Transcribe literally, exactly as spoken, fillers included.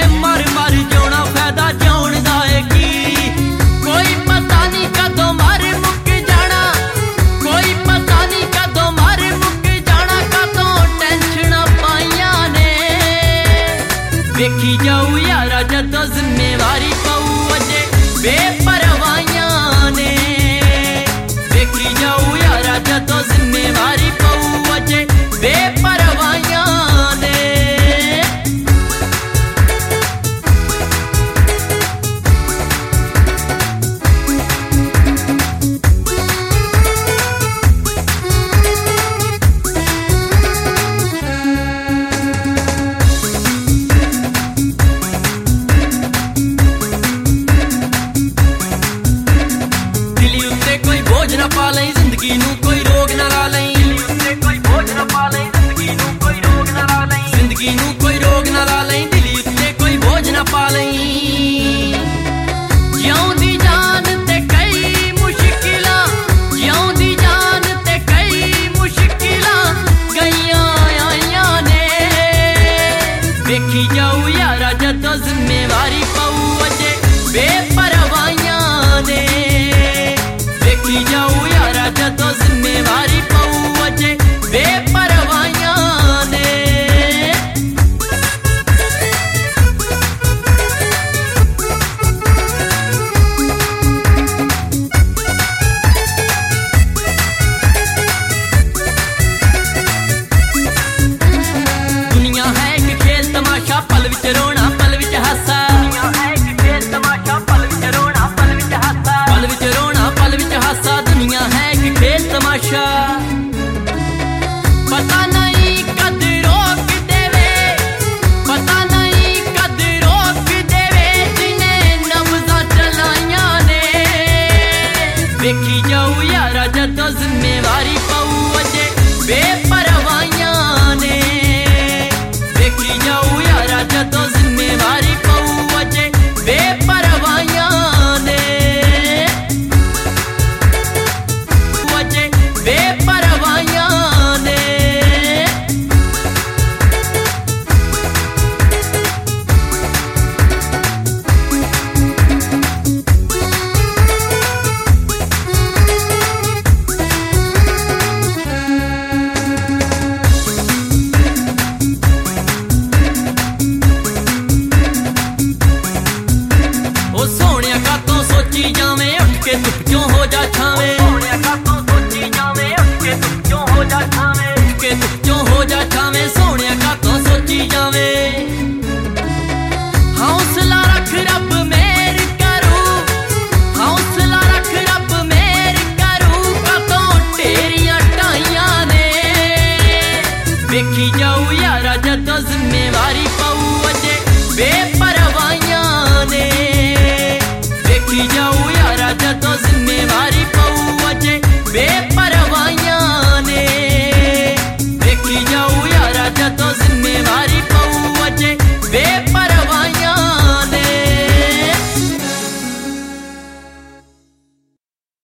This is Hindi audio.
मर मर जाना फायदा जान दा है की कोई पता नहीं कदों मर मुक जाना कोई पता नहीं कदों मर मुक जाना कदों टेंशन पाइया ने वेखी जाऊ यारा जदों जिम्मेवारी पाऊ अजे बेपरवाहियां ने वेखी जाऊ यारा जदों जिम्मेवारी पाऊ अजे बेपरवाहियां ने ना पा लई जिंदगी नू कोई रोग ना ला लई कोई बोझ ना पा लई जिंदगी नू कोई रोग ना ला लई जिंदगी नू कोई रोग ना ला लई दिली उत्ते कोई बोझ ना पा लई जिउंदी जान ते कई मुश्किलां जिउंदी जान ते कई मुश्किलां गईयां आईयां ने वेखी जाऊ यारा जदों जिम्मेवारी पाऊ अजे बेपरवाहियां ने वेखी जाऊ यारा जदों जिम्मेवारी पाऊ अजे बेपरवाहियां ने दुनिया है एक खेल तमाशा पल विच रोना पल विच हासा दुनिया है एक खेल तमाशा पल विच रोना पल विच हासा पल विच रोना पल विच हासा दुनिया है एक खेल तमाशा पता नहीं कद रोक देवे पता नहीं कद रोक देवे जिन्हें नब्ज़ां चलाइयां ने वेखी जाऊ यारा जदों जिम्मेवारी पाऊ अजे बेपरवाहियां ने वेखी जाऊ यारा जदों जिम्मेवारी पाऊ अजे बेपरवाहियां ने अजे बेपरवाहियां ने ओ सोहणिया कातों सोची जावे उठ के तू क्यों हो जा छावे सोहणिया कातों सोची जावे उठ के तू क्यों हो जा छावे उठ के तू क्यों हो जा छावे सोहणिया कातों सोची जावे हौसला रख रब मेर करू हौसला रख रब मेर करू कातों तेरियां ढाइयां ने वेखी जाऊ यारा जदों जिम्मेवारी पाऊ अजे बेपरवाहियां ने वेखी जाऊ यारा जदों जिम्मेवारी पाऊ अजे बेपरवाहियां ने वेखी जाऊ यारा जदों जिम्मेवारी पाऊ अजे बे